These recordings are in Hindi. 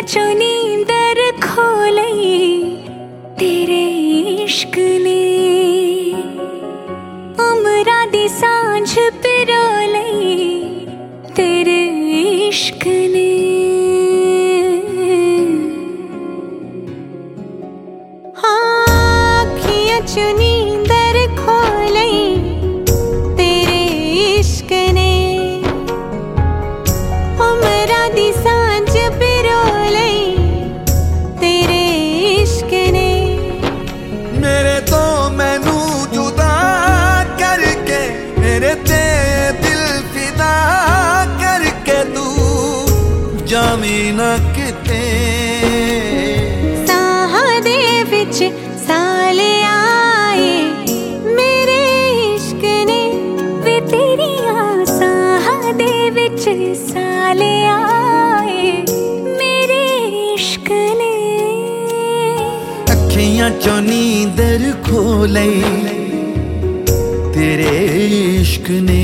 चो नींदर खो लई तेरे इश्क ने, उमरा दी सांझ पिरो लई तेरे इश्क ने। हाँ अखियां चो नींदर खो लई तेरे इश्क ने, उमरा दी सांझ पिरो लई तेरे इश्क ने। मेरे तो मैनू जुदा करके, मेरे ते दिल फिदा करके तू जावी ना किते। साह दे विच साल आए मेरे इश्क ने, वे तेरियां साह दे विच साल आए मेरे इश्क ने। अखियां चो नींदर खो लई तेरे इश्क ने,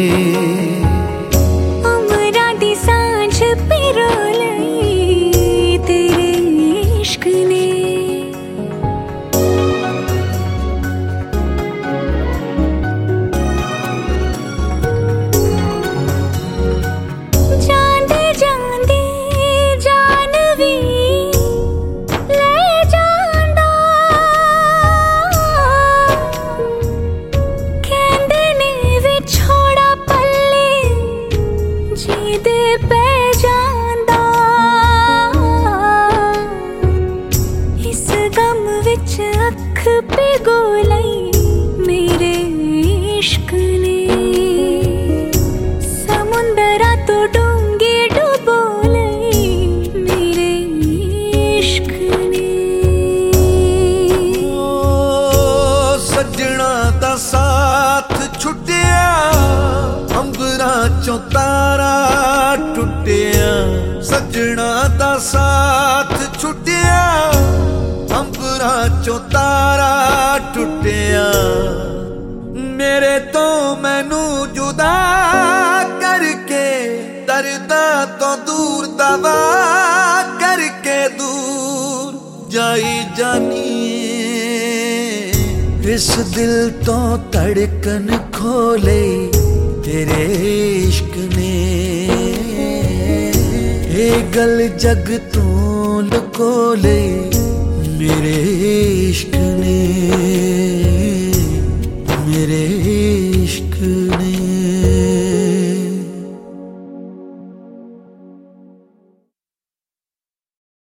उमरा दी सांझ पिरो लई तेरे इश्क ने। जांदे जांदे जान वी ले जांदा, कहंदे ने वे छोड़ा पल्ले जीदे पै जांदा। इस गम विच अख पिघो लई मेरे इश्क ने, समुंदरा तो डूंगी डुबो लई मेरे इश्क ने। ओ सजना दा साथ छुटिया, अंबरा चों तारा टुटिया। सजना दा साथ छुटिया, अंबरा चों तारा टुटिया। मेरे तो मैनू जुदा करके, दर्दा तो दूर दवा करके दूर जाई जानी। इस दिल तो धड़कन खोले तेरे इश्क ने, ये गल जग तो लुको ले मेरे इश्क ने।